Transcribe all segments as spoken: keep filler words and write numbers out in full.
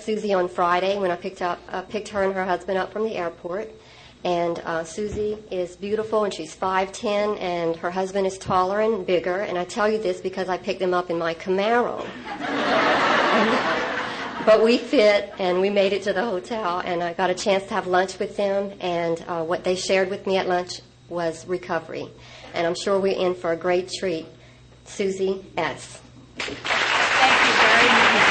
Susie on Friday when I picked up uh, picked her and her husband up from the airport. And uh, Susie is beautiful, and she's five ten, and her husband is taller and bigger. And I tell you this because I picked them up in my Camaro. But we fit, and we made it to the hotel, and I got a chance to have lunch with them. And uh, what they shared with me at lunch was recovery. And I'm sure we're in for a great treat. Susie S. Thank you very much.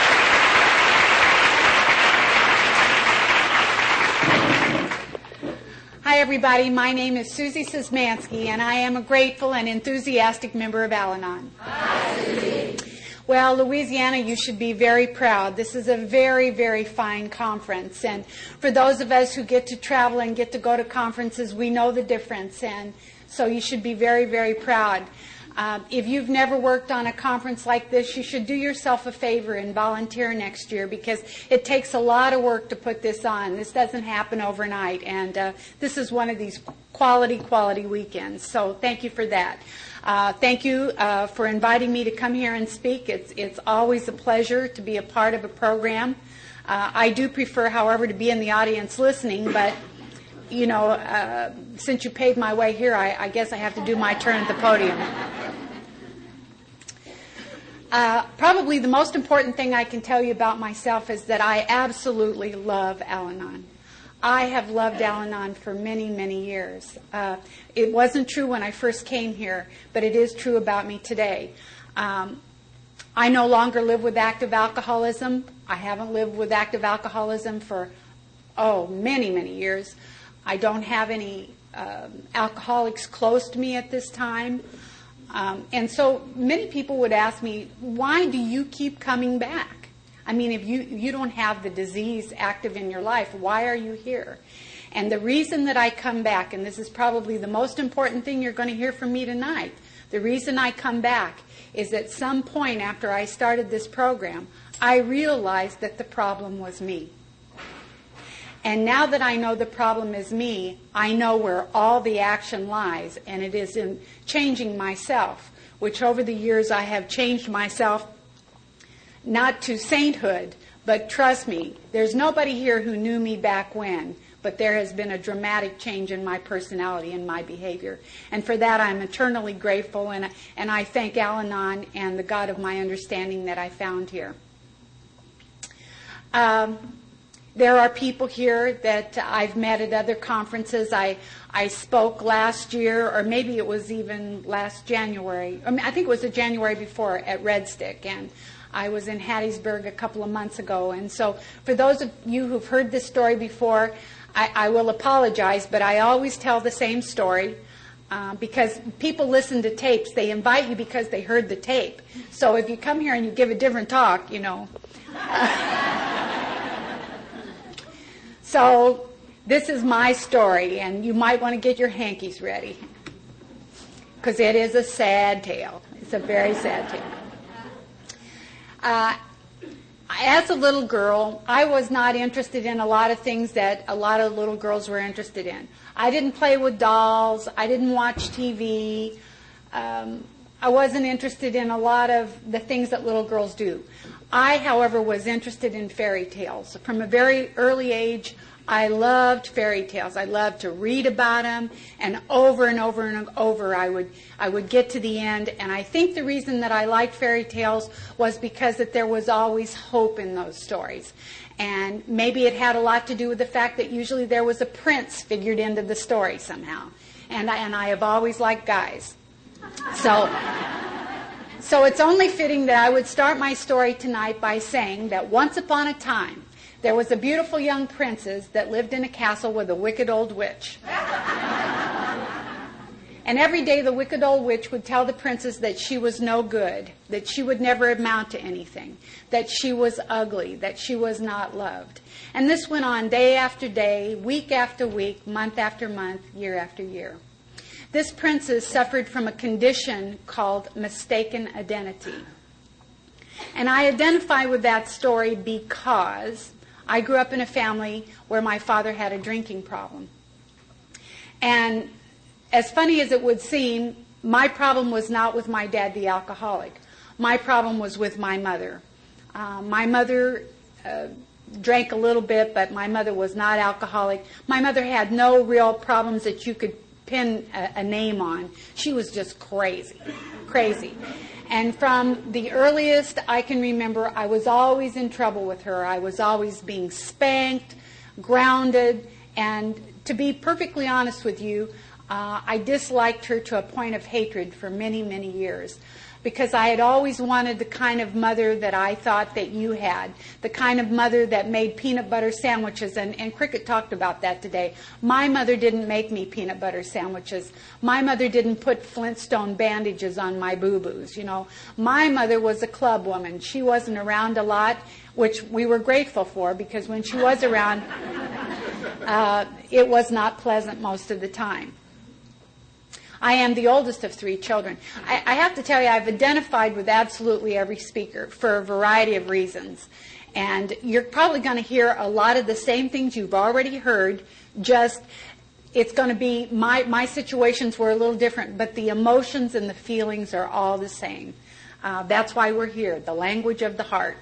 Hi, everybody. My name is Susie Szymanski, and I am a grateful and enthusiastic member of Al-Anon. Hi, Susie. Well, Louisiana, you should be very proud. This is a very, very fine conference. And for those of us who get to travel and get to go to conferences, we know the difference. And so you should be very, very proud. Uh, if you've never worked on a conference like this, you should do yourself a favor and volunteer next year, because it takes a lot of work to put this on. This doesn't happen overnight, and uh, this is one of these quality, quality weekends. So thank you for that. Uh, thank you uh, for inviting me to come here and speak. It's, it's always a pleasure to be a part of a program. Uh, I do prefer, however, to be in the audience listening, but you know, uh, since you paid my way here, I, I guess I have to do my turn at the podium. Uh, probably the most important thing I can tell you about myself is that I absolutely love Al-Anon. I have loved Al-Anon for many, many years. Uh, it wasn't true when I first came here, but it is true about me today. Um, I no longer live with active alcoholism. I haven't lived with active alcoholism for, oh, many, many years. I don't have any um, alcoholics close to me at this time. Um, and so many people would ask me, why do you keep coming back? I mean, if you, you don't have the disease active in your life, why are you here? And the reason that I come back, and this is probably the most important thing you're going to hear from me tonight, the reason I come back is at some point after I started this program, I realized that the problem was me. And now that I know the problem is me, I know where all the action lies, and it is in changing myself, which over the years I have changed myself not to sainthood, but trust me, there's nobody here who knew me back when, but there has been a dramatic change in my personality and my behavior. And for that I'm eternally grateful, and, and I thank Al-Anon and the God of my understanding that I found here. Um, There are people here that I've met at other conferences. I I spoke last year, or maybe it was even last January. I mean, I think it was the January before at Red Stick, and I was in Hattiesburg a couple of months ago. And so for those of you who've heard this story before, I, I will apologize, but I always tell the same story uh, because people listen to tapes. They invite you because they heard the tape. So if you come here and you give a different talk, you know. So this is my story, and you might want to get your hankies ready, because it is a sad tale. It's a very sad tale. Uh, as a little girl, I was not interested in a lot of things that a lot of little girls were interested in. I didn't play with dolls. I didn't watch T V. Um, I wasn't interested in a lot of the things that little girls do. I, however, was interested in fairy tales. From a very early age, I loved fairy tales. I loved to read about them, and over and over and over I would I would get to the end. And I think the reason that I liked fairy tales was because that there was always hope in those stories. And maybe it had a lot to do with the fact that usually there was a prince figured into the story somehow. And I, and I have always liked guys. So... So it's only fitting that I would start my story tonight by saying that once upon a time, there was a beautiful young princess that lived in a castle with a wicked old witch. And every day the wicked old witch would tell the princess that she was no good, that she would never amount to anything, that she was ugly, that she was not loved. And this went on day after day, week after week, month after month, year after year. This princess suffered from a condition called mistaken identity. And I identify with that story because I grew up in a family where my father had a drinking problem. And as funny as it would seem, my problem was not with my dad, the alcoholic. My problem was with my mother. Uh, my mother uh, drank a little bit, but my mother was not alcoholic. My mother had no real problems that you could pin a, a name on. She was just crazy, crazy. And from the earliest I can remember, I was always in trouble with her. I was always being spanked, grounded, and to be perfectly honest with you, uh, I disliked her to a point of hatred for many, many years. Because I had always wanted the kind of mother that I thought that you had, the kind of mother that made peanut butter sandwiches, and, and Cricket talked about that today. My mother didn't make me peanut butter sandwiches. My mother didn't put Flintstone bandages on my boo-boos, you know. My mother was a club woman. She wasn't around a lot, which we were grateful for, because when she was around, uh, it was not pleasant most of the time. I am the oldest of three children. I, I have to tell you, I've identified with absolutely every speaker for a variety of reasons. And you're probably going to hear a lot of the same things you've already heard, just it's going to be, my, my situations were a little different, but the emotions and the feelings are all the same. Uh, that's why we're here, the language of the heart.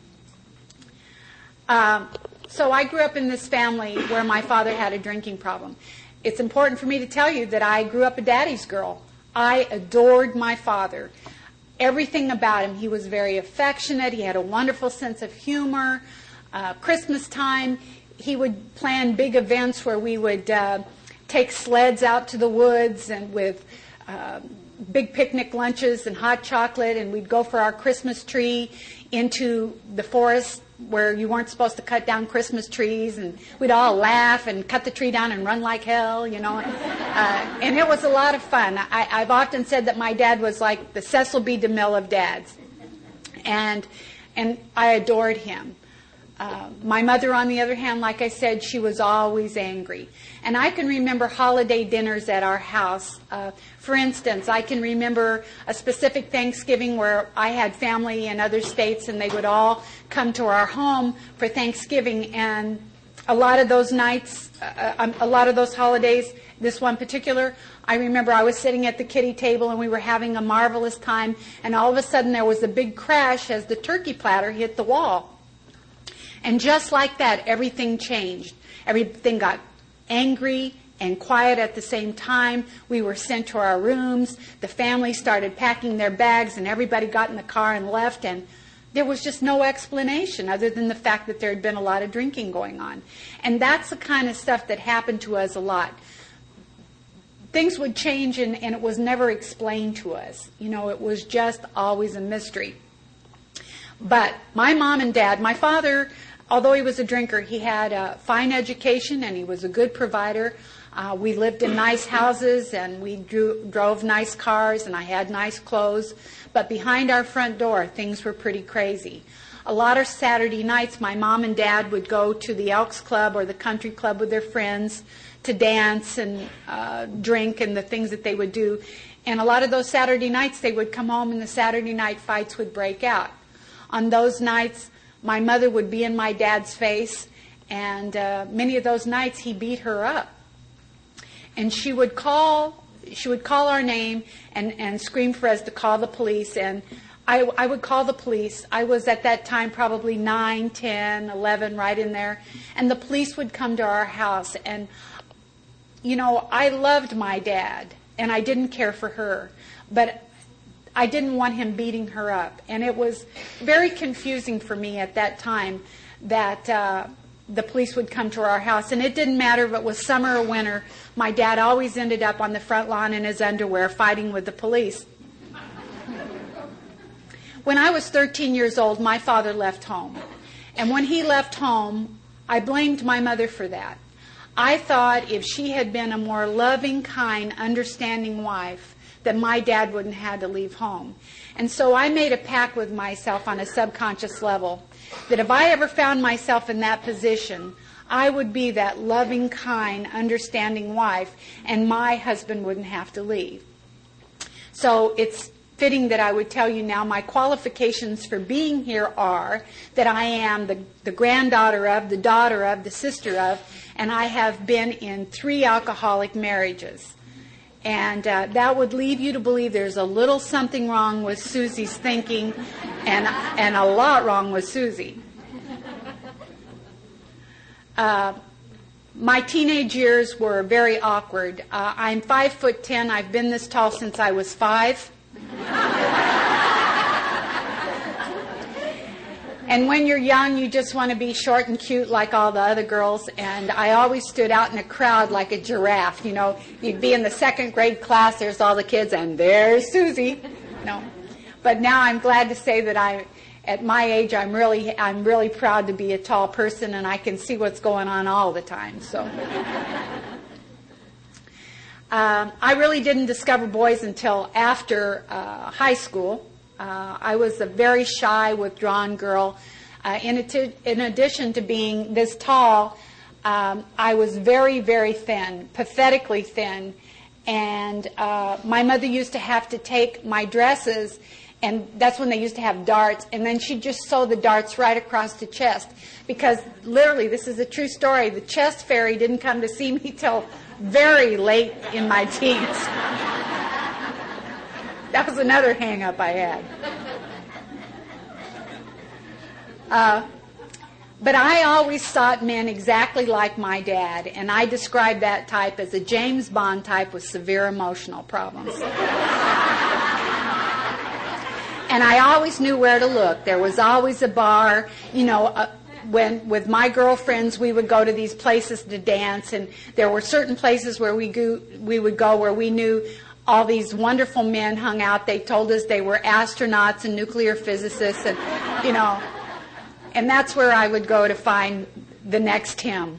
Um, so I grew up in this family where my father had a drinking problem. It's important for me to tell you that I grew up a daddy's girl. I adored my father. Everything about him. He was very affectionate. He had a wonderful sense of humor. Uh, Christmas time, he would plan big events where we would uh, take sleds out to the woods and with uh, big picnic lunches and hot chocolate, and we'd go for our Christmas tree into the forest where you weren't supposed to cut down Christmas trees, and we'd all laugh and cut the tree down and run like hell, you know. Uh, and it was a lot of fun. I, I've often said that my dad was like the Cecil B. DeMille of dads. And, and I adored him. Uh, my mother, on the other hand, like I said, she was always angry. And I can remember holiday dinners at our house. Uh, for instance, I can remember a specific Thanksgiving where I had family in other states, and they would all come to our home for Thanksgiving. And a lot of those nights, uh, a lot of those holidays, this one particular, I remember I was sitting at the kiddie table and we were having a marvelous time, and all of a sudden there was a big crash as the turkey platter hit the wall. And just like that, everything changed. Everything got angry and quiet at the same time. We were sent to our rooms. The family started packing their bags, and everybody got in the car and left. And there was just no explanation other than the fact that there had been a lot of drinking going on. And that's the kind of stuff that happened to us a lot. Things would change, and, and it was never explained to us. You know, it was just always a mystery. But my mom and dad, my father, although he was a drinker, he had a fine education and he was a good provider. Uh, we lived in nice houses and we drew, drove nice cars, and I had nice clothes. But behind our front door, things were pretty crazy. A lot of Saturday nights, my mom and dad would go to the Elks Club or the country club with their friends to dance and uh, drink and the things that they would do. And a lot of those Saturday nights, they would come home and the Saturday night fights would break out. On those nights, my mother would be in my dad's face, and uh, many of those nights he beat her up. And she would call, she would call our name and, and scream for us to call the police. And I, I would call the police. I was at that time probably nine, ten, eleven, right in there. And the police would come to our house. And, you know, I loved my dad, and I didn't care for her. But I didn't want him beating her up. And it was very confusing for me at that time that uh, the police would come to our house. And it didn't matter if it was summer or winter. My dad always ended up on the front lawn in his underwear fighting with the police. When I was thirteen years old, my father left home. And when he left home, I blamed my mother for that. I thought if she had been a more loving, kind, understanding wife, that my dad wouldn't have to leave home. And so I made a pact with myself on a subconscious level that if I ever found myself in that position, I would be that loving, kind, understanding wife, and my husband wouldn't have to leave. So it's fitting that I would tell you now my qualifications for being here are that I am the, the granddaughter of, the daughter of, the sister of, and I have been in three alcoholic marriages. And uh, that would leave you to believe there's a little something wrong with Susie's thinking, and and a lot wrong with Susie. Uh, my teenage years were very awkward. Uh, I'm five foot ten. I've been this tall since I was five. And when you're young, you just want to be short and cute like all the other girls. And I always stood out in a crowd like a giraffe. You know, you'd be in the second grade class, there's all the kids, and there's Susie. No. But now I'm glad to say that I, at my age, I'm really, I'm really proud to be a tall person, and I can see what's going on all the time. So, um, I really didn't discover boys until after uh, high school. Uh, I was a very shy, withdrawn girl. Uh, in, ati- in addition to being this tall, um, I was very, very thin, pathetically thin. And uh, my mother used to have to take my dresses, and that's when they used to have darts, and then she'd just sew the darts right across the chest. Because literally, this is a true story, the chest fairy didn't come to see me till very late in my teens. That was another hang-up I had. Uh, but I always sought men exactly like my dad, and I described that type as a James Bond type with severe emotional problems. And I always knew where to look. There was always a bar, you know, uh, when with my girlfriends we would go to these places to dance, and there were certain places where we go, we would go where we knew all these wonderful men hung out. They told us they were astronauts and nuclear physicists, and, you know, and that's where I would go to find the next him.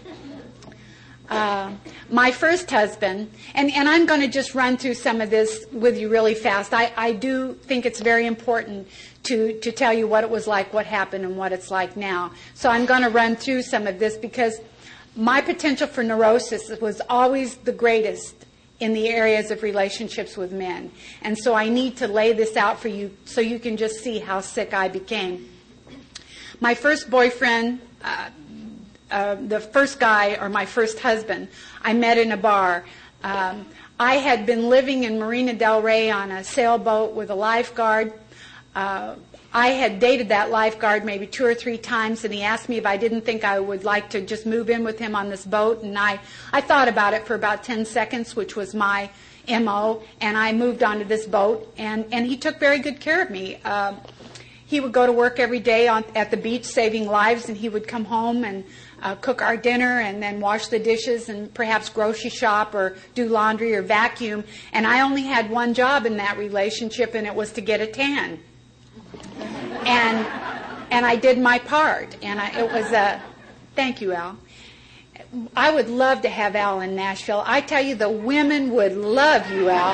Uh, my first husband, and, and I'm going to just run through some of this with you really fast. I, I do think it's very important to, to tell you what it was like, what happened, and what it's like now. So I'm going to run through some of this because my potential for neurosis was always the greatest in the areas of relationships with men. And so I need to lay this out for you so you can just see how sick I became. My first boyfriend, uh, uh, the first guy, or my first husband, I met in a bar. Um, I had been living in Marina del Rey on a sailboat with a lifeguard. Uh, I had dated that lifeguard maybe two or three times, and he asked me if I didn't think I would like to just move in with him on this boat. And I, I thought about it for about ten seconds, which was my M O, and I moved onto this boat, and, and he took very good care of me. Uh, he would go to work every day on, at the beach saving lives, and he would come home and uh, cook our dinner and then wash the dishes and perhaps grocery shop or do laundry or vacuum. And I only had one job in that relationship, and it was to get a tan. And and I did my part, and I, it was a, thank you, Al. I would love to have Al in Nashville. I tell you, the women would love you, Al.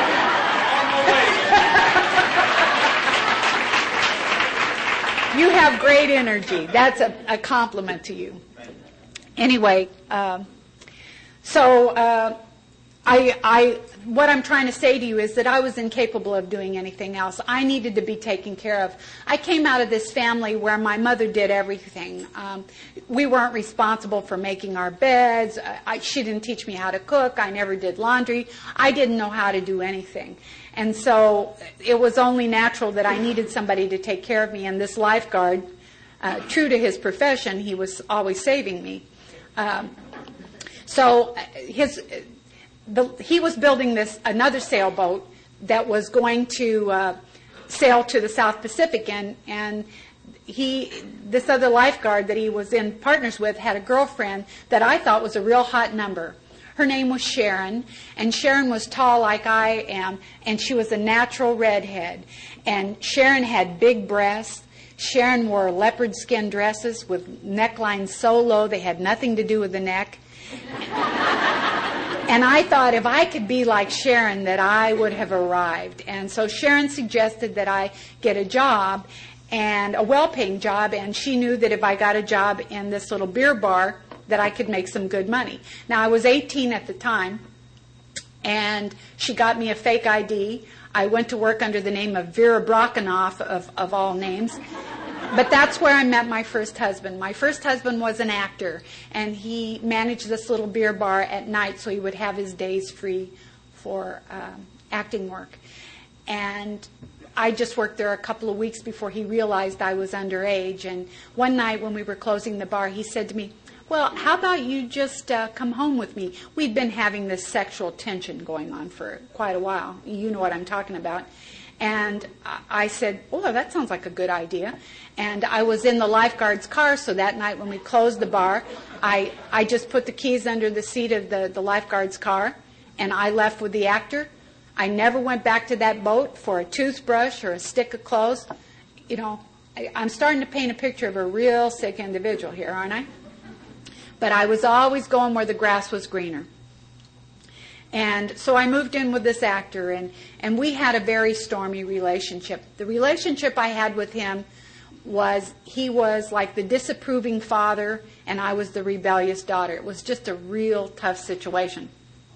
You have great energy. That's a, a compliment to you. Anyway, uh, so uh, I, I, what I'm trying to say to you is that I was incapable of doing anything else. I needed to be taken care of. I came out of this family where my mother did everything. Um, we weren't responsible for making our beds. I, she didn't teach me how to cook. I never did laundry. I didn't know how to do anything. And so it was only natural that I needed somebody to take care of me. And this lifeguard, uh, true to his profession, he was always saving me. Um, so his... The, he was building this another sailboat that was going to uh, sail to the South Pacific, and and he this other lifeguard that he was in partners with had a girlfriend that I thought was a real hot number. Her name was Sharon, and Sharon was tall like I am, and she was a natural redhead. And Sharon had big breasts. Sharon wore leopard skin dresses with necklines so low they had nothing to do with the neck. And I thought if I could be like Sharon, that I would have arrived. And so Sharon suggested that I get a job, and a well-paying job, and she knew that if I got a job in this little beer bar, that I could make some good money. Now, I was eighteen at the time, and she got me a fake I D. I went to work under the name of Vera Brockenoff, of, of all names. But that's where I met my first husband. My first husband was an actor, and he managed this little beer bar at night so he would have his days free for um, acting work. And I just worked there a couple of weeks before he realized I was underage. And one night when we were closing the bar, he said to me, well, how about you just uh, come home with me? We'd been having this sexual tension going on for quite a while. You know what I'm talking about. And I said, oh, that sounds like a good idea. And I was in the lifeguard's car, so that night when we closed the bar, I, I just put the keys under the seat of the, the lifeguard's car, and I left with the actor. I never went back to that boat for a toothbrush or a stick of clothes. You know, I, I'm starting to paint a picture of a real sick individual here, aren't I? But I was always going where the grass was greener. And so I moved in with this actor, and, and we had a very stormy relationship. The relationship I had with him was he was like the disapproving father, and I was the rebellious daughter. It was just a real tough situation.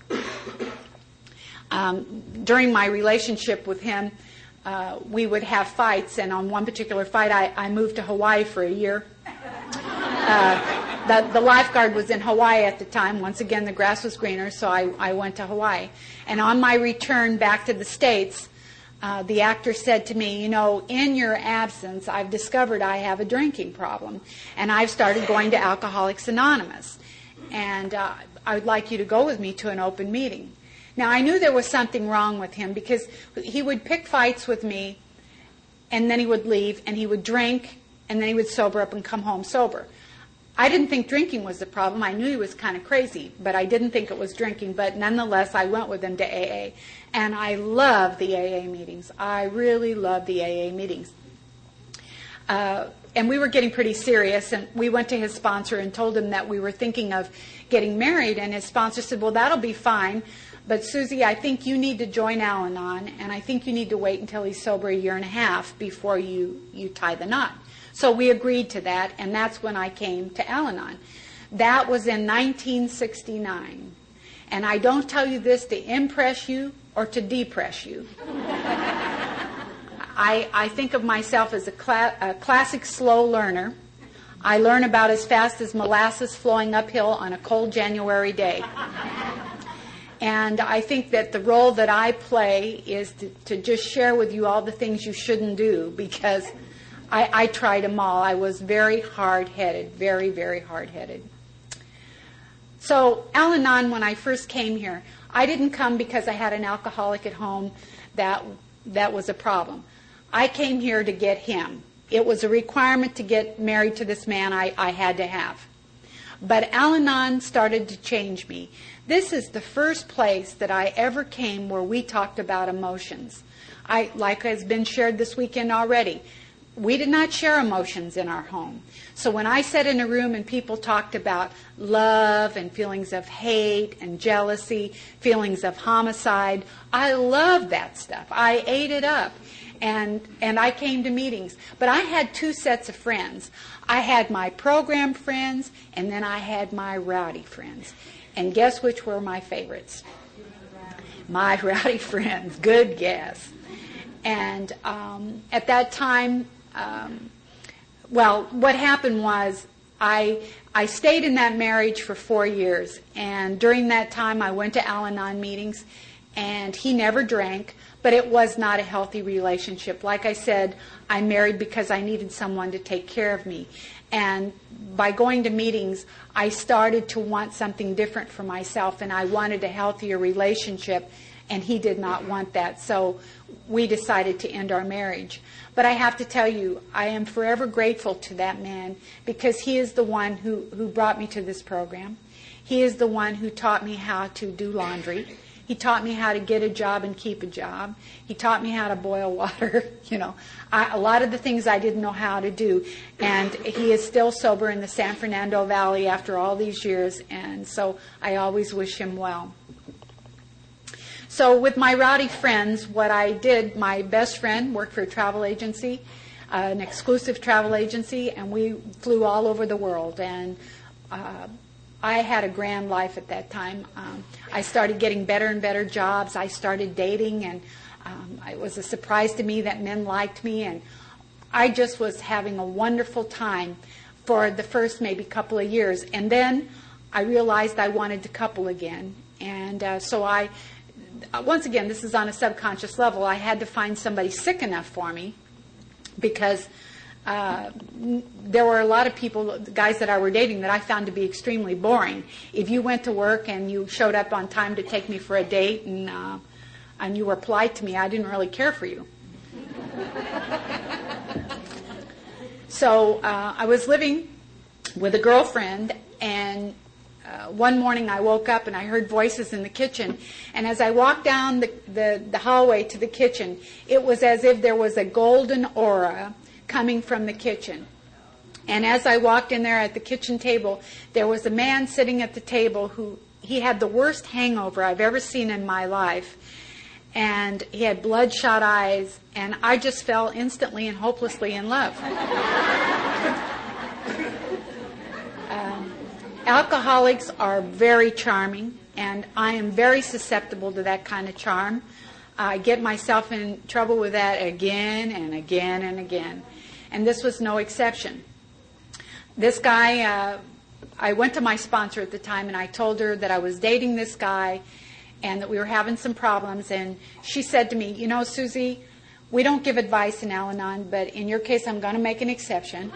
Um, during my relationship with him, uh, we would have fights, and on one particular fight, I, I moved to Hawaii for a year. Uh, the, the lifeguard was in Hawaii at the time. Once again, the grass was greener, so I, I went to Hawaii. And on my return back to the States, uh, the actor said to me, you know, in your absence, I've discovered I have a drinking problem, and I've started going to Alcoholics Anonymous, and uh, I would like you to go with me to an open meeting. Now, I knew there was something wrong with him because he would pick fights with me, and then he would leave, and he would drink, and then he would sober up and come home sober. I didn't think drinking was the problem. I knew he was kind of crazy, but I didn't think it was drinking. But nonetheless, I went with him to A A. And I love the A A meetings. I really love the A A meetings. Uh, and we were getting pretty serious, and we went to his sponsor and told him that we were thinking of getting married. And his sponsor said, well, that'll be fine. But Susie, I think you need to join Al-Anon, and I think you need to wait until he's sober a year and a half before you, you tie the knot. So we agreed to that, and that's when I came to Al-Anon. That was in nineteen sixty-nine. And I don't tell you this to impress you or to depress you. I, I think of myself as a, cla- a classic slow learner. I learn about as fast as molasses flowing uphill on a cold January day. And I think that the role that I play is to, to just share with you all the things you shouldn't do, because I, I tried them all. I was very hard-headed, very, very hard-headed. So Al-Anon, when I first came here, I didn't come because I had an alcoholic at home that that was a problem. I came here to get him. It was a requirement to get married to this man I, I had to have. But Al-Anon started to change me. This is the first place that I ever came where we talked about emotions. I, like has been shared this weekend already, we did not share emotions in our home. So when I sat in a room and people talked about love and feelings of hate and jealousy, feelings of homicide, I loved that stuff. I ate it up. And and I came to meetings. But I had two sets of friends. I had my program friends, and then I had my rowdy friends. And guess which were my favorites? My rowdy friends. Good guess. And um, at that time, um, well, what happened was I I stayed in that marriage for four years. And during that time, I went to Al-Anon meetings, and he never drank. But it was not a healthy relationship. Like I said, I married because I needed someone to take care of me. And by going to meetings, I started to want something different for myself, and I wanted a healthier relationship, and he did not want that. So we decided to end our marriage. But I have to tell you, I am forever grateful to that man, because he is the one who, who brought me to this program. He is the one who taught me how to do laundry. He taught me how to get a job and keep a job. He taught me how to boil water. You know, I, a lot of the things I didn't know how to do. And he is still sober in the San Fernando Valley after all these years. And so I always wish him well. So with my rowdy friends, what I did, my best friend worked for a travel agency, uh, an exclusive travel agency, and we flew all over the world. And uh, I had a grand life at that time. Um, I started getting better and better jobs. I started dating, and um, it was a surprise to me that men liked me. And I just was having a wonderful time for the first maybe couple of years. And then I realized I wanted to couple again. And uh, so I, once again, this is on a subconscious level, I had to find somebody sick enough for me, because uh, there were a lot of people, guys that I were dating, that I found to be extremely boring. If you went to work and you showed up on time to take me for a date and uh, and you were polite to me, I didn't really care for you. So uh, I was living with a girlfriend, and uh, one morning I woke up and I heard voices in the kitchen. And as I walked down the, the, the hallway to the kitchen, it was as if there was a golden aura coming from the kitchen. And as I walked in there at the kitchen table, there was a man sitting at the table who, he had the worst hangover I've ever seen in my life. And he had bloodshot eyes, and I just fell instantly and hopelessly in love. um, alcoholics are very charming, and I am very susceptible to that kind of charm. I get myself in trouble with that again and again and again. And this was no exception. This guy, uh, I went to my sponsor at the time, and I told her that I was dating this guy and that we were having some problems. And she said to me, you know, Susie, we don't give advice in Al-Anon, but in your case, I'm going to make an exception.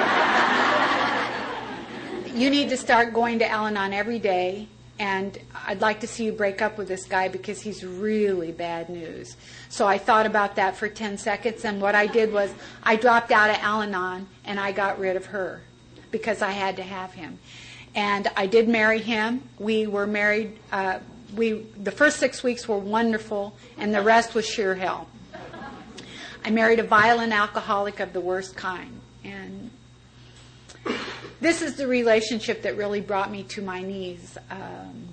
You need to start going to Al-Anon every day, and I'd like to see you break up with this guy because he's really bad news. So I thought about that for ten seconds, and what I did was I dropped out of Al-Anon, and I got rid of her because I had to have him. And I did marry him. We were married... Uh, We, the first six weeks were wonderful, and the rest was sheer hell. I married a violent alcoholic of the worst kind. And this is the relationship that really brought me to my knees. Um,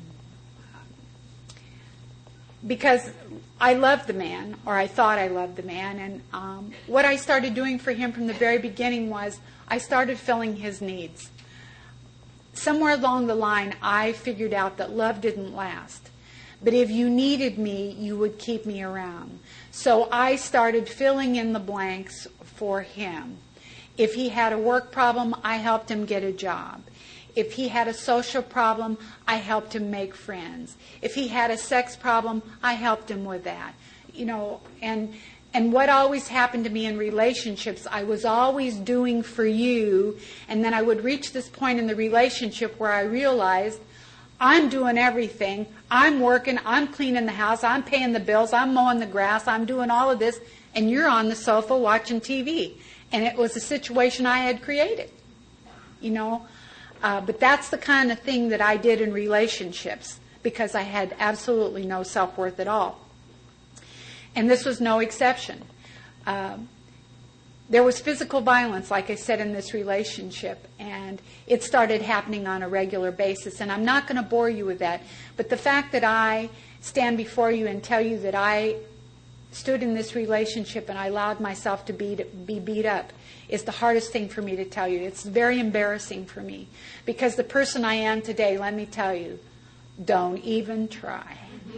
because I loved the man, or I thought I loved the man. And um, what I started doing for him from the very beginning was I started filling his needs. Somewhere along the line, I figured out that love didn't last. But if you needed me, you would keep me around. So I started filling in the blanks for him. If he had a work problem, I helped him get a job. If he had a social problem, I helped him make friends. If he had a sex problem, I helped him with that. You know, and and what always happened to me in relationships, I was always doing for you, and then I would reach this point in the relationship where I realized I'm doing everything. I'm working, I'm cleaning the house, I'm paying the bills, I'm mowing the grass, I'm doing all of this, and you're on the sofa watching T V. And it was a situation I had created, you know. Uh, but that's the kind of thing that I did in relationships because I had absolutely no self-worth at all. And this was no exception. Um, there was physical violence, like I said, in this relationship, and it started happening on a regular basis. And I'm not going to bore you with that, but the fact that I stand before you and tell you that I stood in this relationship and I allowed myself to be, to be beat up is the hardest thing for me to tell you. It's very embarrassing for me because the person I am today, let me tell you, don't even try.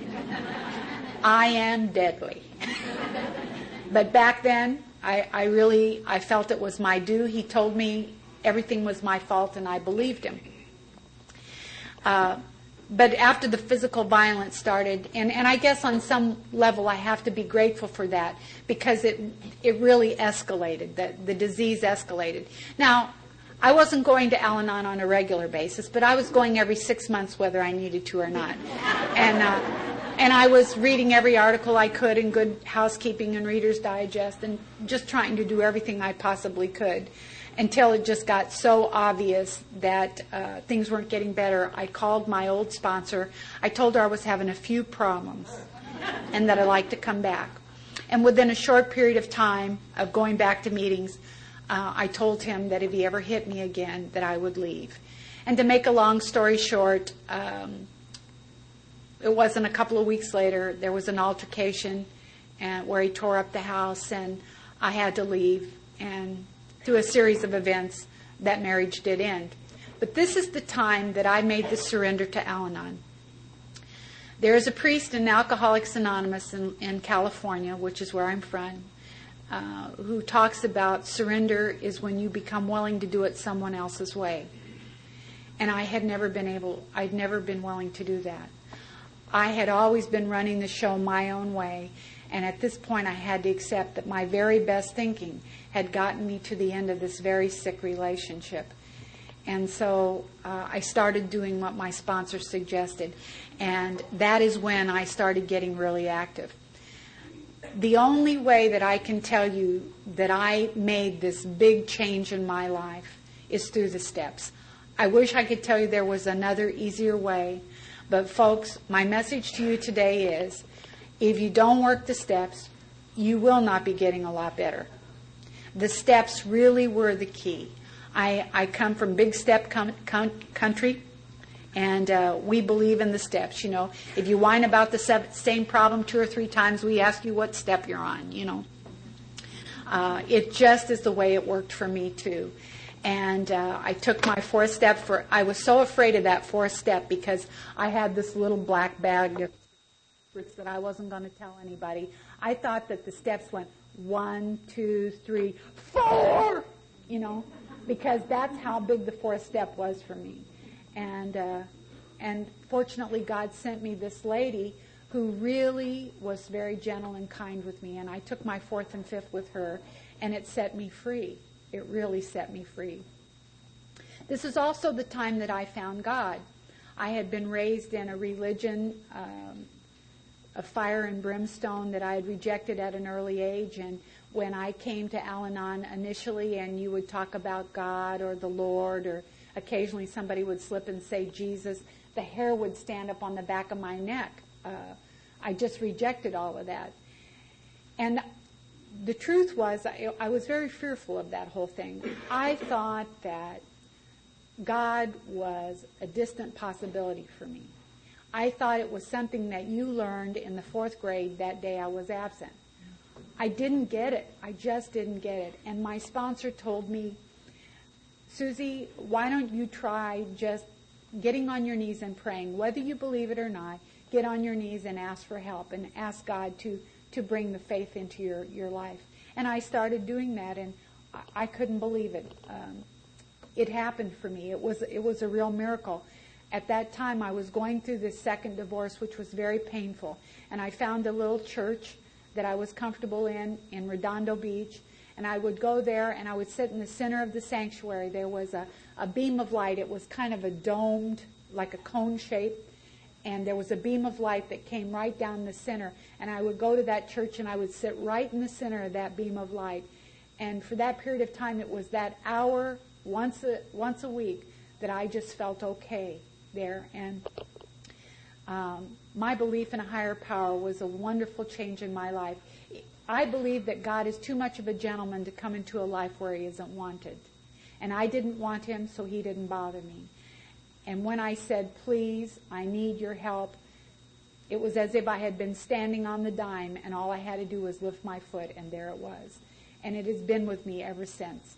I am deadly. But back then, I, I really, I felt it was my due. He told me everything was my fault, and I believed him. Uh, but after the physical violence started, and, and I guess on some level I have to be grateful for that because it it really escalated. The, the disease escalated. Now, I wasn't going to Al-Anon on a regular basis, but I was going every six months whether I needed to or not. And uh, and I was reading every article I could in Good Housekeeping and Reader's Digest and just trying to do everything I possibly could until it just got so obvious that uh, things weren't getting better. I called my old sponsor. I told her I was having a few problems and that I'd like to come back. And within a short period of time of going back to meetings, uh, I told him that if he ever hit me again, that I would leave. And to make a long story short, um, it wasn't a couple of weeks later, there was an altercation and, where he tore up the house, and I had to leave. And through a series of events, that marriage did end. But this is the time that I made the surrender to Al-Anon. There is a priest in Alcoholics Anonymous in, in California, which is where I'm from, uh, who talks about surrender is when you become willing to do it someone else's way. And I had never been able, I'd never been willing to do that. I had always been running the show my own way, And at this point, I had to accept that my very best thinking had gotten me to the end of this very sick relationship. And so uh, I started doing what my sponsor suggested. And that is when I started getting really active. The only way that I can tell you that I made this big change in my life is through the steps. I wish I could tell you there was another easier way. But folks, my message to you today is, if you don't work the steps, you will not be getting a lot better. The steps really were the key. I, I come from big step com- com- country, and uh, we believe in the steps. You know, if you whine about the same problem two or three times, we ask you what step you're on, you know. Uh, it just is the way it worked for me, too. And uh, I took my fourth step. For I was so afraid of that fourth step because I had this little black bag of secrets that I wasn't going to tell anybody. I thought that the steps went one, two, three, four, you know, because that's how big the fourth step was for me. And uh, and fortunately, God sent me this lady who really was very gentle and kind with me. And I took my fourth and fifth with her, and it set me free. It really set me free. This is also the time that I found God. I had been raised in a religion um, of fire and brimstone that I had rejected at an early age. And when I came to Al-Anon initially, and you would talk about God or the Lord, or occasionally somebody would slip and say Jesus, the hair would stand up on the back of my neck. Uh, I just rejected all of that. And the truth was, I, I was very fearful of that whole thing. I thought that God was a distant possibility for me. I thought it was something that you learned in the fourth grade that day I was absent. I didn't get it. I just didn't get it. And my sponsor told me, Susie, why don't you try just getting on your knees and praying? Whether you believe it or not, get on your knees and ask for help and ask God to to bring the faith into your, your life. And I started doing that, and I, I couldn't believe it. Um, it happened for me. It was it was a real miracle. At that time, I was going through this second divorce, which was very painful. And I found a little church that I was comfortable in, in Redondo Beach. And I would go there, and I would sit in the center of the sanctuary. There was a, a beam of light. It was kind of a domed, like a cone shape. And there was a beam of light that came right down the center. And I would go to that church, and I would sit right in the center of that beam of light. And for that period of time, it was that hour, once a, once a week, that I just felt okay there. And um, my belief in a higher power was a wonderful change in my life. I believe that God is too much of a gentleman to come into a life where he isn't wanted. And I didn't want him, so he didn't bother me. And when I said, please, I need your help, it was as if I had been standing on the dime, and all I had to do was lift my foot, and there it was. And it has been with me ever since.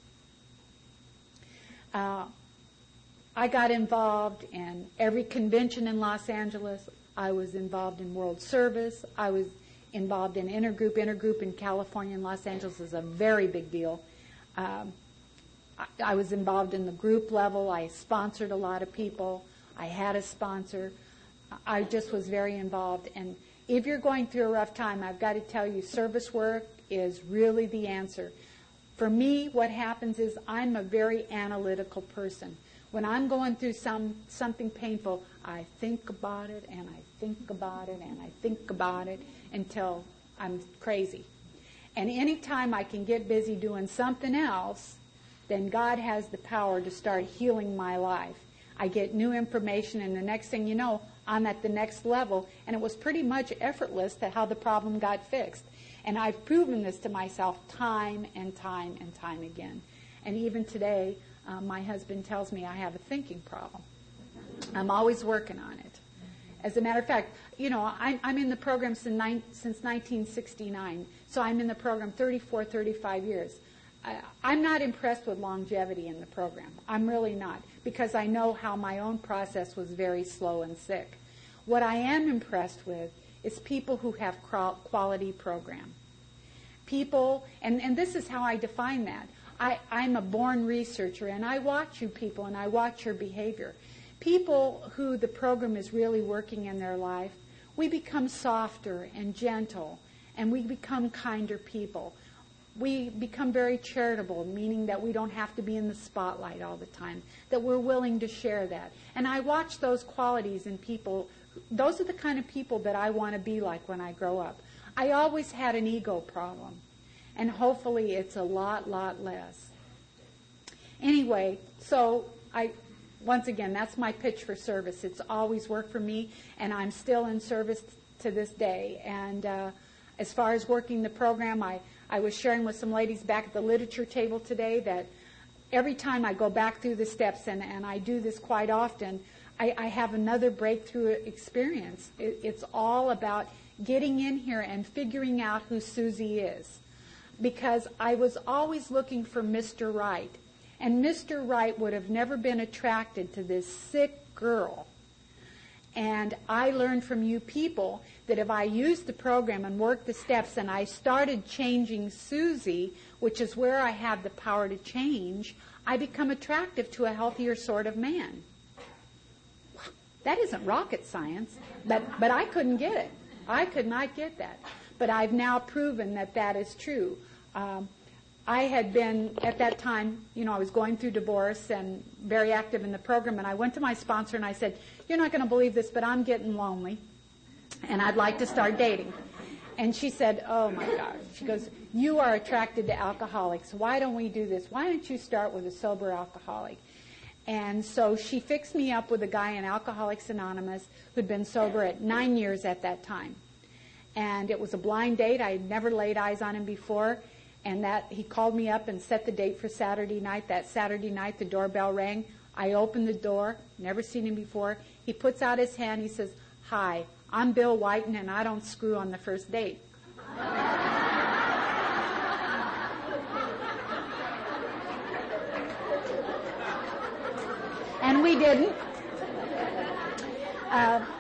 Uh, I got involved in every convention in Los Angeles. I was involved in World Service. I was involved in intergroup. Intergroup in California and Los Angeles is a very big deal. Um, I was involved in the group level. I sponsored a lot of people. I had a sponsor. I just was very involved. And if you're going through a rough time, I've got to tell you, service work is really the answer. For me, what happens is I'm a very analytical person. When I'm going through some something painful, I think about it, and I think about it, and I think about it until I'm crazy. And anytime I can get busy doing something else, then God has the power to start healing my life. I get new information, and the next thing you know, I'm at the next level. And it was pretty much effortless to how the problem got fixed. And I've proven this to myself time and time and time again. And even today, uh, my husband tells me I have a thinking problem. I'm always working on it. As a matter of fact, you know, I'm, I'm in the program since, nine, since nineteen sixty-nine. So I'm in the program thirty-four, thirty-five years. I'm not impressed with longevity in the program. I'm really not, because I know how my own process was very slow and sick. What I am impressed with is people who have quality program. People, and, and this is how I define that. I, I'm a born researcher, and I watch you people, and I watch your behavior. People who the program is really working in their life, we become softer and gentle and we become kinder people. We become very charitable, meaning that we don't have to be in the spotlight all the time, that we're willing to share that. And I watch those qualities in people. Those are the kind of people that I want to be like when I grow up. I always had an ego problem, and hopefully it's a lot, lot less. Anyway, so I, once again, that's my pitch for service. It's always worked for me, and I'm still in service to this day. And uh, as far as working the program, I, I was sharing with some ladies back at the literature table today that every time I go back through the steps, and, and I do this quite often, I, I have another breakthrough experience. It, it's all about getting in here and figuring out who Susie is. Because I was always looking for Mister Right. And Mister Right would have never been attracted to this sick girl. And I learned from you people that if I used the program and worked the steps and I started changing Susie, which is where I have the power to change, I become attractive to a healthier sort of man. That isn't rocket science, but, but I couldn't get it. I could not get that. But I've now proven that that is true. Um, I had been, at that time, you know, I was going through divorce and very active in the program, and I went to my sponsor and I said, you're not going to believe this, but I'm getting lonely, and I'd like to start dating. And she said, oh, my God. She goes, you are attracted to alcoholics. Why don't we do this? Why don't you start with a sober alcoholic? And so she fixed me up with a guy in Alcoholics Anonymous who'd been sober at nine years at that time. And it was a blind date. I had never laid eyes on him before. And that he called me up and set the date for Saturday night. That Saturday night, the doorbell rang. I opened the door, never seen him before. He puts out his hand. He says, hi, I'm Bill Whiten, and I don't screw on the first date. And we didn't. Uh,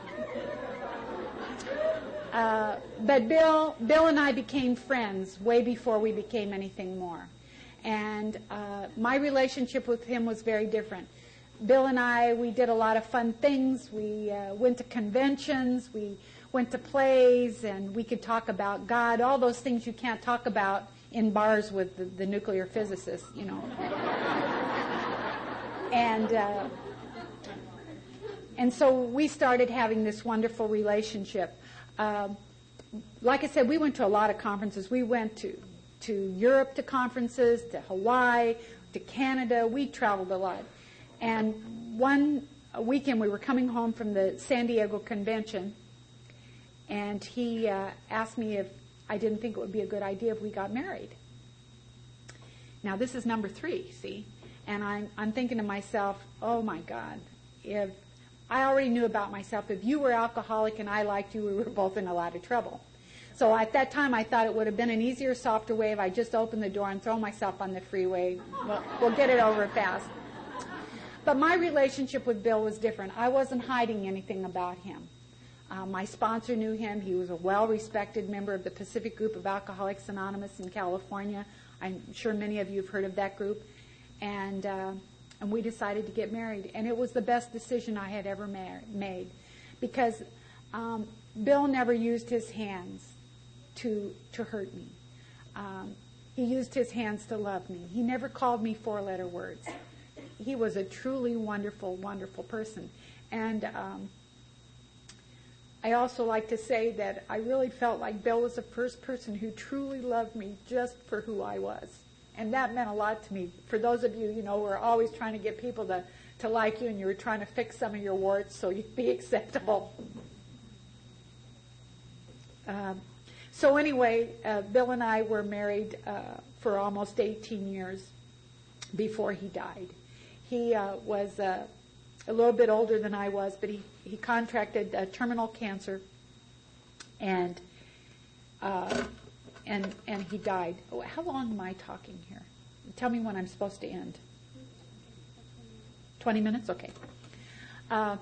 Uh, but Bill, Bill and I became friends way before we became anything more. And uh, my relationship with him was very different. Bill and I, we did a lot of fun things. We uh, went to conventions, we went to plays, and we could talk about God, all those things you can't talk about in bars with the, the nuclear physicists, you know. and uh, and so we started having this wonderful relationship. Uh, like I said, we went to a lot of conferences. We went to, to Europe to conferences, to Hawaii, to Canada. We traveled a lot. And one weekend we were coming home from the San Diego convention, and he uh, asked me if I didn't think it would be a good idea if we got married. Now, this is number three, see? And I'm, I'm thinking to myself, oh, my God, if I already knew about myself. If you were alcoholic and I liked you, we were both in a lot of trouble. So at that time, I thought it would have been an easier, softer way if I just opened the door and throw myself on the freeway. We'll, we'll get it over fast. But my relationship with Bill was different. I wasn't hiding anything about him. Uh, my sponsor knew him. He was a well-respected member of the Pacific Group of Alcoholics Anonymous in California. I'm sure many of you have heard of that group. And uh, and we decided to get married. And it was the best decision I had ever ma- made. Because um, Bill never used his hands to to hurt me. Um, he used his hands to love me. He never called me four-letter words. He was a truly wonderful, wonderful person. And um, I also like to say that I really felt like Bill was the first person who truly loved me just for who I was. And that meant a lot to me. For those of you, you know, who are always trying to get people to, to like you, and you were trying to fix some of your warts so you'd be acceptable. Um, so anyway, uh, Bill and I were married uh, for almost eighteen years before he died. He uh, was uh, a little bit older than I was, but he, he contracted uh, terminal cancer, and uh, and and he died. Oh, how long am I talking here? Tell me when I'm supposed to end. Twenty minutes? Okay. Uh,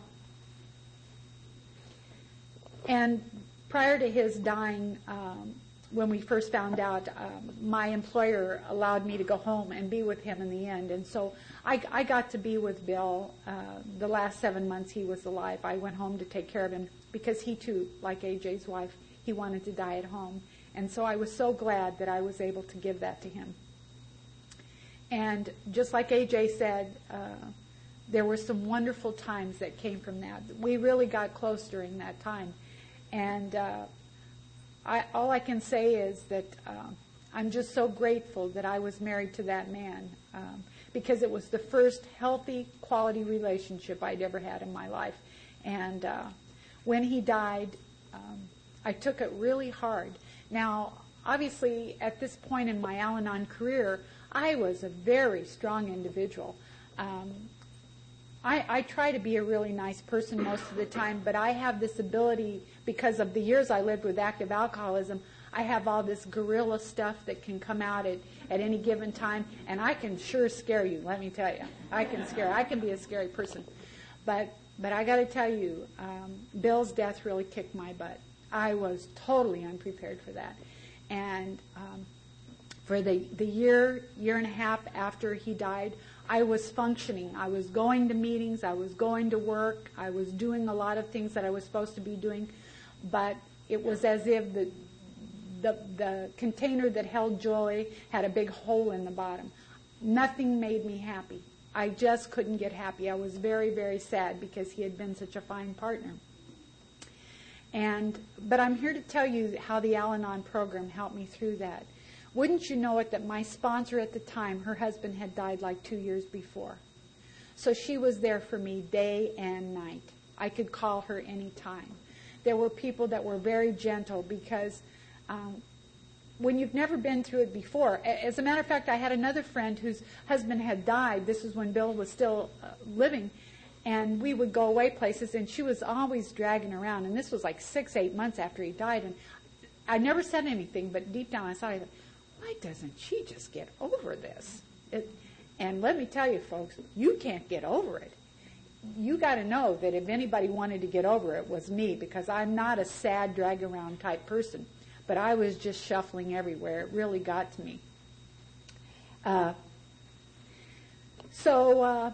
and prior to his dying, um, when we first found out, um, my employer allowed me to go home and be with him in the end. And so I, I got to be with Bill uh, the last seven months he was alive. I went home to take care of him because he, too, like A J's wife, he wanted to die at home. And so I was so glad that I was able to give that to him. And just like A J said, uh, there were some wonderful times that came from that. We really got close during that time. And uh, I, all I can say is that uh, I'm just so grateful that I was married to that man, um, because it was the first healthy, quality relationship I'd ever had in my life. And uh, when he died, um, I took it really hard. Now, obviously, at this point in my Al-Anon career, I was a very strong individual. Um, I, I try to be a really nice person most of the time, but I have this ability, because of the years I lived with active alcoholism, I have all this guerrilla stuff that can come out at, at any given time, and I can sure scare you, let me tell you. I can scare, I can be a scary person. But but I got to tell you, um, Bill's death really kicked my butt. I was totally unprepared for that. And um, for the, the year, year and a half after he died, I was functioning. I was going to meetings. I was going to work. I was doing a lot of things that I was supposed to be doing. But it was as if the, the, the container that held joy had a big hole in the bottom. Nothing made me happy. I just couldn't get happy. I was very, very sad because he had been such a fine partner. And but I'm here to tell you how the Al-Anon program helped me through that. Wouldn't you know it that my sponsor at the time, her husband had died like two years before. So she was there for me day and night. I could call her any time. There were people that were very gentle because um, when you've never been through it before, as a matter of fact, I had another friend whose husband had died. This was when Bill was still uh, living. And we would go away places, and she was always dragging around. And this was like six, eight months after he died. And I never said anything, but deep down I thought, I thought, why doesn't she just get over this? It, and let me tell you, folks, you can't get over it. You got to know that if anybody wanted to get over it, it was me, because I'm not a sad, drag-around type person. But I was just shuffling everywhere. It really got to me. Uh, so... Uh,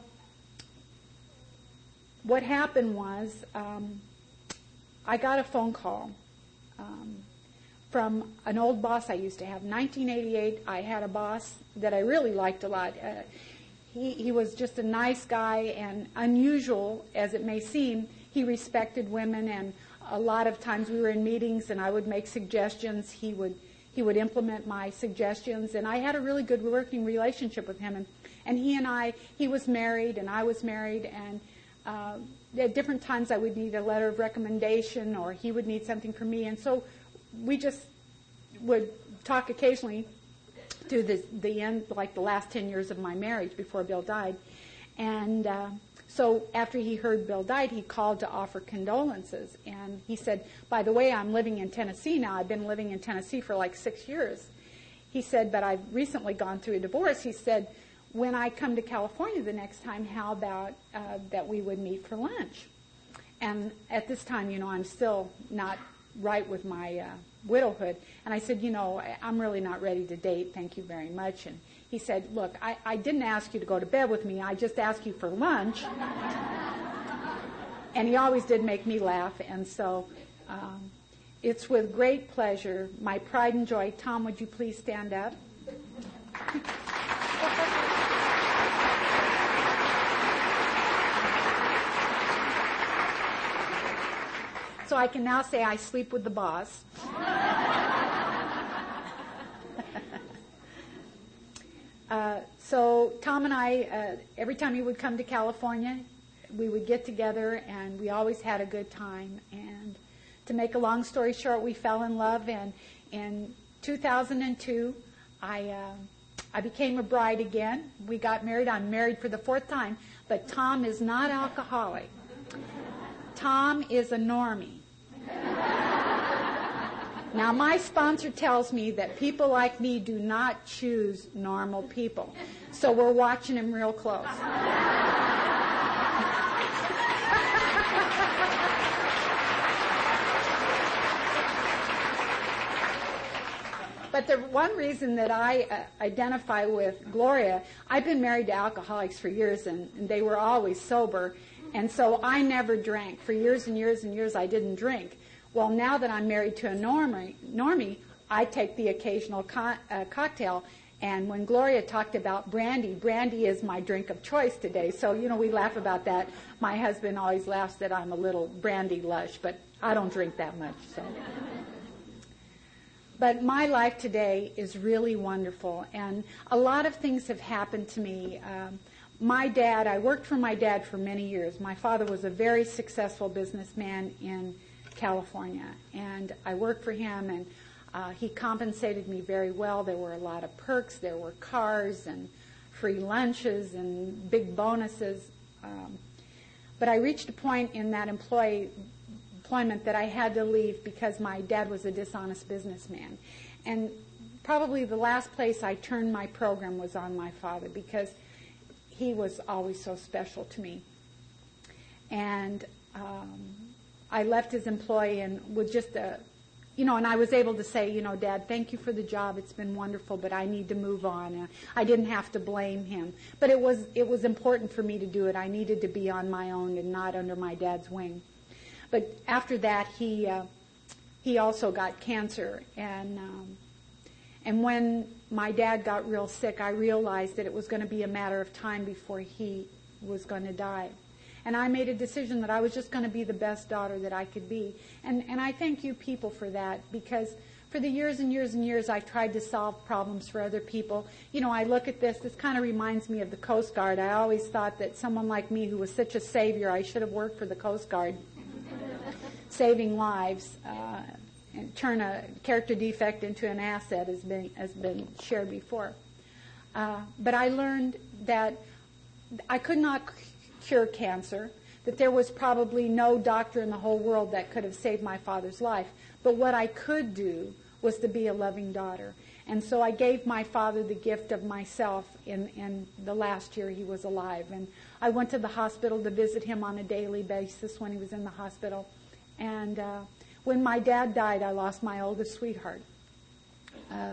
What happened was um, I got a phone call um, from an old boss I used to have. nineteen eighty-eight, I had a boss that I really liked a lot. Uh, he, he was just a nice guy, and unusual as it may seem, he respected women, and a lot of times we were in meetings and I would make suggestions. He would he would implement my suggestions, and I had a really good working relationship with him. And, and he and I, he was married and I was married, and Uh, at different times I would need a letter of recommendation, or he would need something from me, and so we just would talk occasionally through the, the end, like the last ten years of my marriage before Bill died. And uh, so after he heard Bill died, he called to offer condolences, and he said, by the way, I'm living in Tennessee now. I've been living in Tennessee for like six years. He said, but I've recently gone through a divorce. He said, when I come to California the next time, how about uh, that we would meet for lunch? And at this time, you know, I'm still not right with my uh, widowhood. And I said, you know, I'm really not ready to date, thank you very much. And he said, look, I, I didn't ask you to go to bed with me, I just asked you for lunch. And he always did make me laugh. And so um, it's with great pleasure, my pride and joy. Tom, would you please stand up? So I can now say I sleep with the boss. uh, so Tom and I, uh, every time he would come to California, we would get together, and we always had a good time. And to make a long story short, we fell in love, and in two thousand two, I uh, I became a bride again. We got married. I'm married for the fourth time, but Tom is not alcoholic. Tom is a normie. Now, my sponsor tells me that people like me do not choose normal people. So we're watching him real close. But the one reason that I uh, identify with Gloria, I've been married to alcoholics for years, and, and they were always sober. And so I never drank. For years and years and years, I didn't drink. Well, now that I'm married to a normie, normie I take the occasional co- uh, cocktail. And when Gloria talked about brandy, brandy is my drink of choice today. So, you know, we laugh about that. My husband always laughs that I'm a little brandy lush, but I don't drink that much. So. But my life today is really wonderful, and a lot of things have happened to me. Um, my dad, I worked for my dad for many years. My father was a very successful businessman in California, and I worked for him, and uh, he compensated me very well. There were a lot of perks. There were cars and free lunches and big bonuses. Um, but I reached a point in that employee employment that I had to leave because my dad was a dishonest businessman. And probably the last place I turned my program was on my father, because he was always so special to me. And um, I left his employee and with just a, you know, and I was able to say, you know, Dad, thank you for the job. It's been wonderful, but I need to move on. And I didn't have to blame him. But it was it was important for me to do it. I needed to be on my own and not under my dad's wing. But after that, he uh, he also got cancer, and um, and when my dad got real sick, I realized that it was going to be a matter of time before he was going to die. And I made a decision that I was just going to be the best daughter that I could be. And and I thank you people for that, because for the years and years and years I've tried to solve problems for other people. You know, I look at this, this kind of reminds me of the Coast Guard. I always thought that someone like me, who was such a savior, I should have worked for the Coast Guard. Saving lives uh, and turn a character defect into an asset has been has been shared before. Uh, but I learned that I could not cure cancer, that there was probably no doctor in the whole world that could have saved my father's life. But what I could do was to be a loving daughter. And so I gave my father the gift of myself in, in the last year he was alive. And I went to the hospital to visit him on a daily basis when he was in the hospital. And uh, when my dad died, I lost my oldest sweetheart. Uh,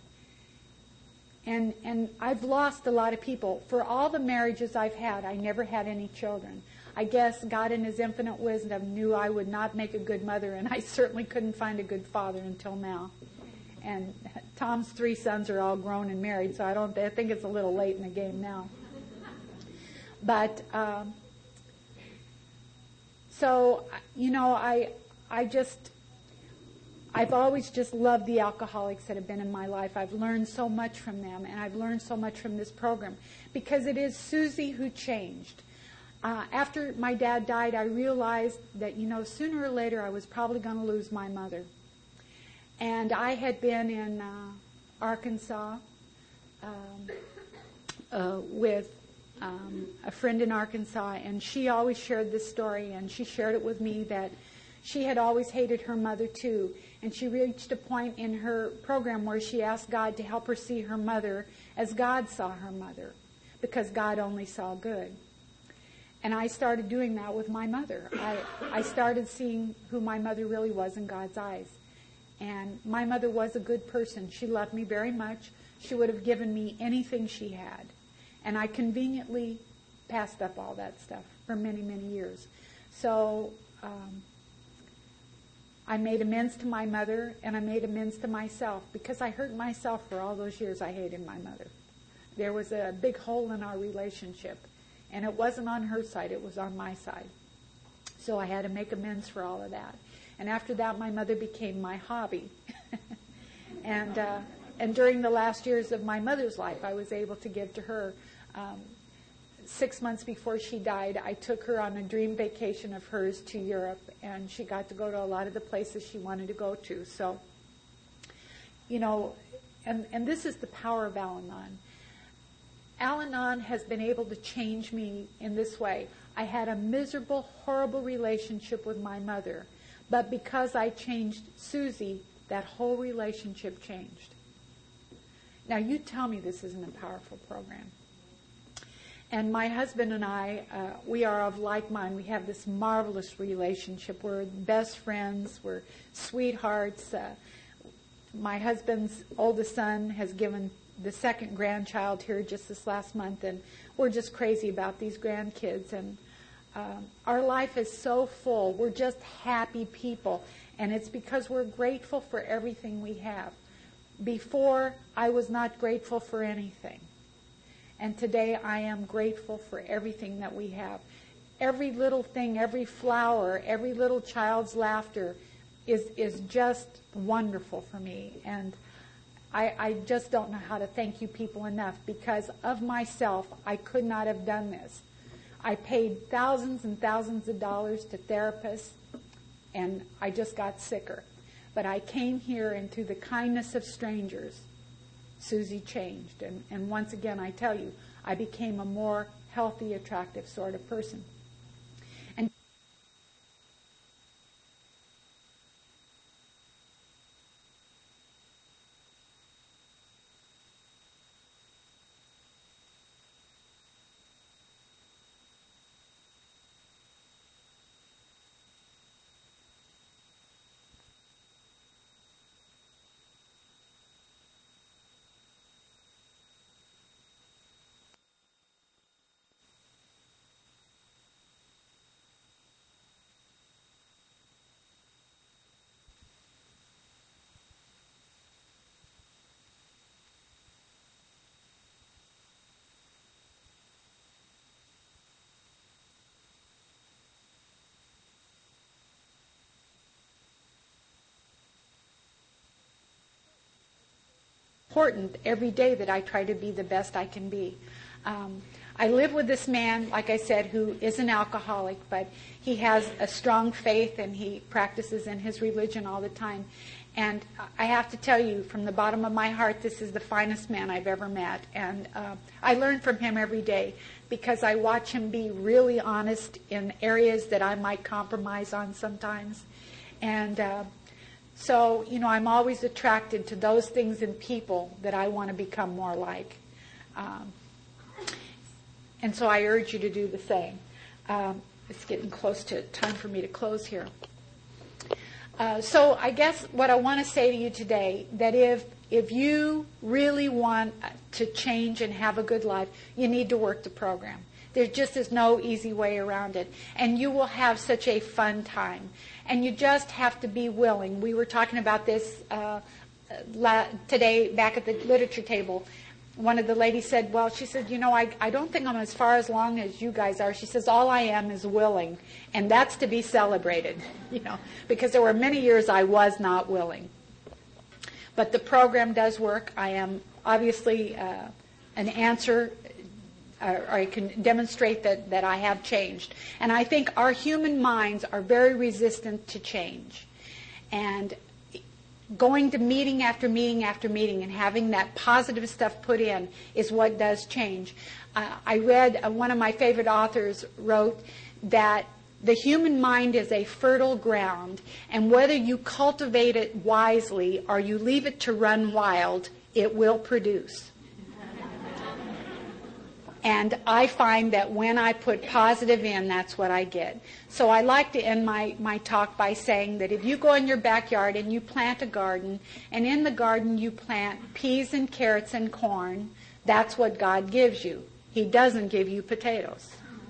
and and I've lost a lot of people. For all the marriages I've had, I never had any children. I guess God in His infinite wisdom knew I would not make a good mother, and I certainly couldn't find a good father until now. And Tom's three sons are all grown and married, so I don't. I think it's a little late in the game now. But um, so you know, I I just I've always just loved the alcoholics that have been in my life. I've learned so much from them, and I've learned so much from this program, because it is Susie who changed. Uh, after my dad died, I realized that, you know, sooner or later I was probably going to lose my mother. And I had been in uh, Arkansas um, uh, with um, a friend in Arkansas, and she always shared this story, and she shared it with me that she had always hated her mother too. And she reached a point in her program where she asked God to help her see her mother as God saw her mother, because God only saw good. And I started doing that with my mother. I, I started seeing who my mother really was in God's eyes. And my mother was a good person. She loved me very much. She would have given me anything she had. And I conveniently passed up all that stuff for many, many years. So um, I made amends to my mother, and I made amends to myself, because I hurt myself for all those years I hated my mother. There was a big hole in our relationship. And it wasn't on her side, it was on my side. So I had to make amends for all of that. And after that, my mother became my hobby. and uh, and during the last years of my mother's life, I was able to give to her. Um, six months before she died, I took her on a dream vacation of hers to Europe, and she got to go to a lot of the places she wanted to go to. So, you know, and, and this is the power of Al-Anon. Al-Anon has been able to change me in this way. I had a miserable, horrible relationship with my mother, but because I changed Susie, that whole relationship changed. Now, you tell me this isn't a powerful program. And my husband and I, uh, we are of like mind. We have this marvelous relationship. We're best friends. We're sweethearts. Uh, my husband's oldest son has given the second grandchild here just this last month, and we're just crazy about these grandkids. And um, our life is so full. We're just happy people. And it's because we're grateful for everything we have. Before, I was not grateful for anything. And today I am grateful for everything that we have. Every little thing, every flower, every little child's laughter is, is just wonderful for me. And I, I just don't know how to thank you people enough, because of myself, I could not have done this. I paid thousands and thousands of dollars to therapists, and I just got sicker. But I came here, and through the kindness of strangers, Susie changed. And, and once again, I tell you, I became a more healthy, attractive sort of person. And important every day that I try to be the best I can be. Um, I live with this man, like I said, who is an alcoholic, but he has a strong faith and he practices in his religion all the time. And I have to tell you, from the bottom of my heart, this is the finest man I've ever met. And uh, I learn from him every day because I watch him be really honest in areas that I might compromise on sometimes. And uh, so, you know, I'm always attracted to those things in people that I want to become more like. Um, and so I urge you to do the same. Um, it's getting close to time for me to close here. Uh, so I guess what I want to say to you today, that if if you really want to change and have a good life, you need to work the program. There just is no easy way around it. And you will have such a fun time. And you just have to be willing. We were talking about this uh, la- today back at the literature table. One of the ladies said, well, she said, you know, I, I don't think I'm as far as long as you guys are. She says, all I am is willing. And that's to be celebrated, you know, because there were many years I was not willing. But the program does work. I am obviously uh, an answer, uh, or I can demonstrate that, that I have changed. And I think our human minds are very resistant to change. And going to meeting after meeting after meeting and having that positive stuff put in is what does change. Uh, I read, uh, one of my favorite authors wrote that the human mind is a fertile ground, and whether you cultivate it wisely or you leave it to run wild, it will produce. And I find that when I put positive in, that's what I get. So I like to end my, my talk by saying that if you go in your backyard and you plant a garden, and in the garden you plant peas and carrots and corn, that's what God gives you. He doesn't give you potatoes.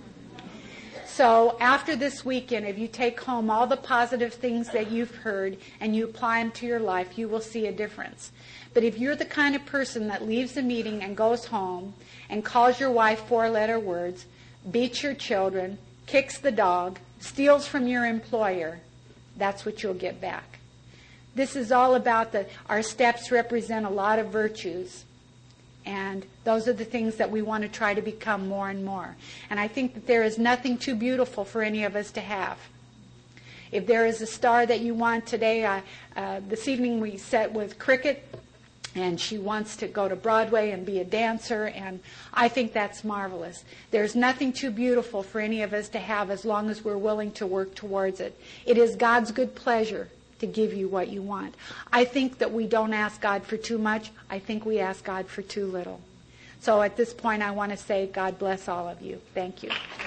So after this weekend, if you take home all the positive things that you've heard and you apply them to your life, you will see a difference. But if you're the kind of person that leaves the meeting and goes home and calls your wife four-letter words, beats your children, kicks the dog, steals from your employer, that's what you'll get back. This is all about the, our steps represent a lot of virtues. And those are the things that we want to try to become more and more. And I think that there is nothing too beautiful for any of us to have. If there is a star that you want today, uh, uh, this evening we sat with Cricket, and she wants to go to Broadway and be a dancer, and I think that's marvelous. There's nothing too beautiful for any of us to have as long as we're willing to work towards it. It is God's good pleasure to give you what you want. I think that we don't ask God for too much. I think we ask God for too little. So at this point, I want to say God bless all of you. Thank you.